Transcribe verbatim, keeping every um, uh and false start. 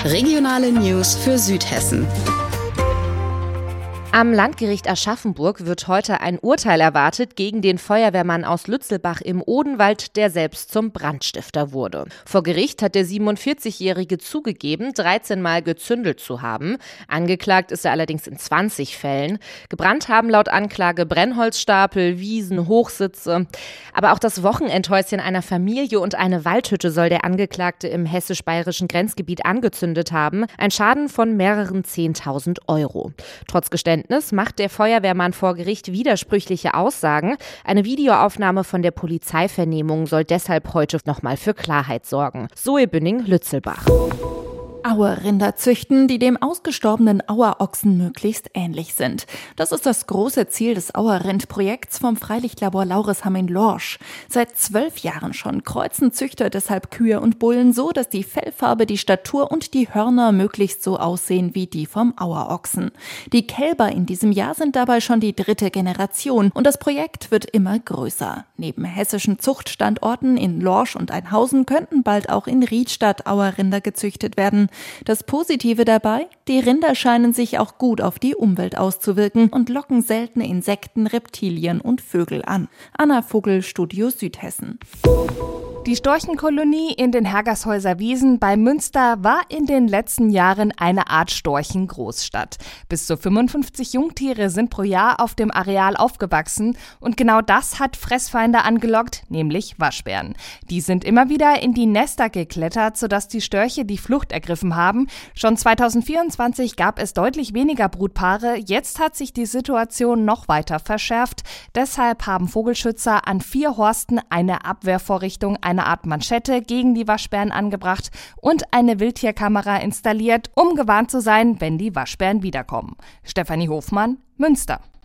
Regionale News für Südhessen. Am Landgericht Aschaffenburg wird heute ein Urteil erwartet gegen den Feuerwehrmann aus Lützelbach im Odenwald, der selbst zum Brandstifter wurde. Vor Gericht hat der siebenundvierzigjährige zugegeben, dreizehn Mal gezündelt zu haben. Angeklagt ist er allerdings in zwanzig Fällen. Gebrannt haben laut Anklage Brennholzstapel, Wiesen, Hochsitze. Aber auch das Wochenendhäuschen einer Familie und eine Waldhütte soll der Angeklagte im hessisch-bayerischen Grenzgebiet angezündet haben. Ein Schaden von mehreren zehntausend Euro. Trotz Geständnis macht der Feuerwehrmann vor Gericht widersprüchliche Aussagen. Eine Videoaufnahme von der Polizeivernehmung soll deshalb heute nochmal für Klarheit sorgen. Zoe Bünning-Lützelbach. Auerrinder züchten, die dem ausgestorbenen Auerochsen möglichst ähnlich sind. Das ist das große Ziel des Auerrind-Projekts vom Freilichtlabor Laureshamn in Lorsch. Seit zwölf Jahren schon kreuzen Züchter deshalb Kühe und Bullen so, dass die Fellfarbe, die Statur und die Hörner möglichst so aussehen wie die vom Auerochsen. Die Kälber in diesem Jahr sind dabei schon die dritte Generation und das Projekt wird immer größer. Neben hessischen Zuchtstandorten in Lorsch und Ainhausen könnten bald auch in Riedstadt Auerrinder gezüchtet werden. Das Positive dabei? Die Rinder scheinen sich auch gut auf die Umwelt auszuwirken und locken seltene Insekten, Reptilien und Vögel an. Anna Vogel, Studio Südhessen. Die Storchenkolonie in den Hergershäuser Wiesen bei Münster war in den letzten Jahren eine Art Storchengroßstadt. Bis zu fünfundfünfzig Jungtiere sind pro Jahr auf dem Areal aufgewachsen und genau das hat Fressfeinde angelockt, nämlich Waschbären. Die sind immer wieder in die Nester geklettert, sodass die Störche die Flucht ergriffen haben. Schon zweitausendvierundzwanzig gab es deutlich weniger Brutpaare, jetzt hat sich die Situation noch weiter verschärft. Deshalb haben Vogelschützer an vier Horsten eine Abwehrvorrichtung, eine Art Manschette gegen die Waschbären angebracht und eine Wildtierkamera installiert, um gewarnt zu sein, wenn die Waschbären wiederkommen. Stefanie Hofmann, Münster.